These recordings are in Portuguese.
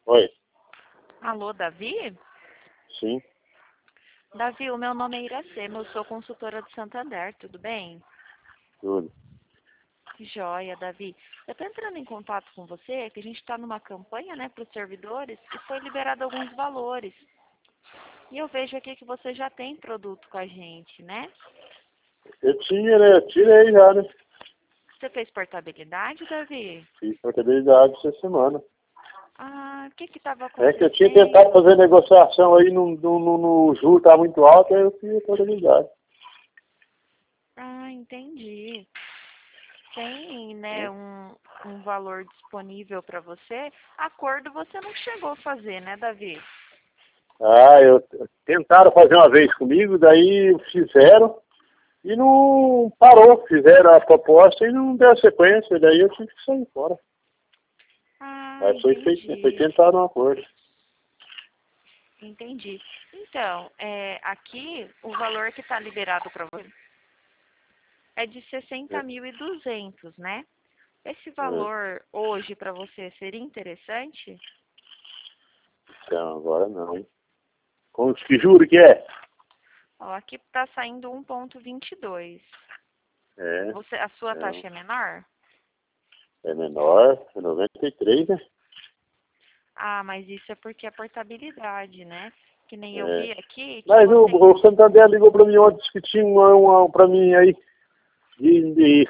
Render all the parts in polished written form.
Oi, Alô, Davi? sim, Davi, o meu nome é Iracema, eu sou consultora do Santander, tudo bem? tudo. Joia, Davi. Eu estou entrando em contato com você, que a gente está numa campanha, né, para os servidores e foi liberado alguns valores. E eu vejo aqui que você já tem produto com a gente, né? Eu tinha, né? Eu tirei já, né? Você fez portabilidade, Davi? Fiz portabilidade essa semana. Ah, o que estava É que eu tinha acontecendo? tentado fazer negociação aí no juro tá muito alto, aí eu fiz a portabilidade. Ah, entendi. Tem, né, um valor disponível para você. Acordo você não chegou a fazer, né, Davi? Ah, tentaram fazer uma vez comigo, daí fizeram e não parou. Fizeram a proposta e não deu sequência, daí eu tive que sair fora. Ah, Aí foi entendi. tentar um acordo. Entendi. Então, aqui o valor que está liberado para você é de É, 60.200, né? Esse é. valor hoje para você seria interessante? Então, agora não, hein? Com que juro que é? Ó, aqui está saindo 1,22. É, A sua não. taxa é menor? É menor, é 93, né? Ah, mas isso é porque é portabilidade, né? Que nem eu É. vi aqui que Mas você... o Santander ligou para mim ontem, disse que tinha para mim aí de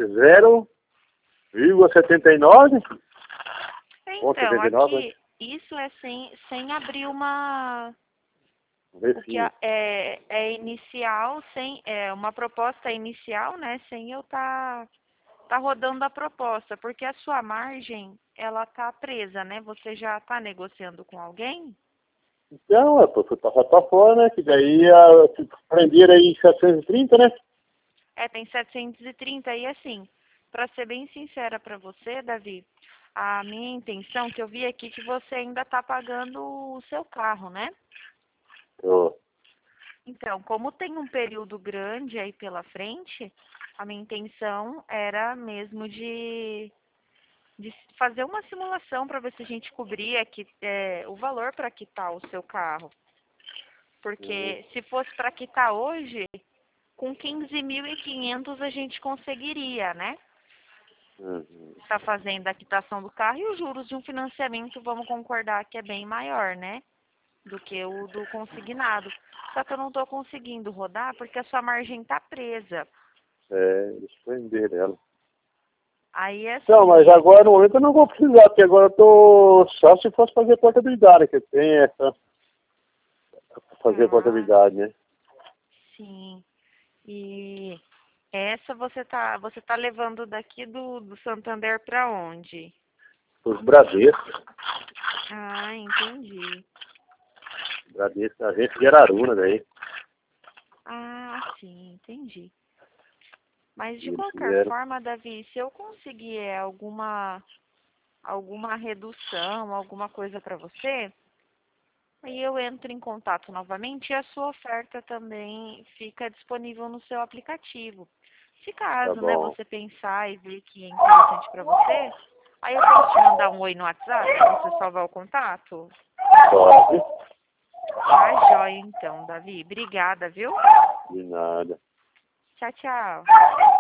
0,79. Ponto Então, 79, aqui, isso é sem abrir uma... O que vecinho. é inicial, uma proposta inicial, né? Sem eu tá rodando a proposta, porque a sua margem, ela tá presa, né? Você já tá negociando com alguém? Então, fui passar para fora, né? Que daí prenderam aí em 730, né? Tem 730 e assim, para ser bem sincera para você, Davi, a minha intenção, que eu vi aqui que você ainda tá pagando o seu carro, né? Eu, Então, como tem um período grande aí pela frente, a minha intenção era mesmo de fazer uma simulação para ver se a gente cobria o valor para quitar o seu carro. uhum, Porque se fosse para quitar hoje, com 15.500 a gente conseguiria, né? uhum. Está fazendo a quitação do carro e os juros de um financiamento, vamos concordar que é bem maior, né? Do que o do consignado. Só que eu não estou conseguindo rodar porque a sua margem está presa. Eles prenderam ela. Aí é Então, assim, mas agora no momento eu não vou precisar, porque agora eu tô só se fosse fazer portabilidade, que tem essa, fazer ah, portabilidade, né? sim. E essa você tá levando daqui do Santander para onde? Os Bradescos. Ah, entendi. Bradesco, a gente de Araruna daí. Ah, sim, entendi. Mas E de eles qualquer fizeram. forma, Davi, se eu conseguir alguma redução, alguma coisa para você, aí eu entro em contato novamente e a sua oferta também fica disponível no seu aplicativo. Se Tá caso, né, bom. você pensar e ver que é interessante para você, aí eu posso te mandar um oi no WhatsApp para você salvar o contato? Pode. Tá joia então, Davi. Obrigada, viu? De nada. Tchau, tchau.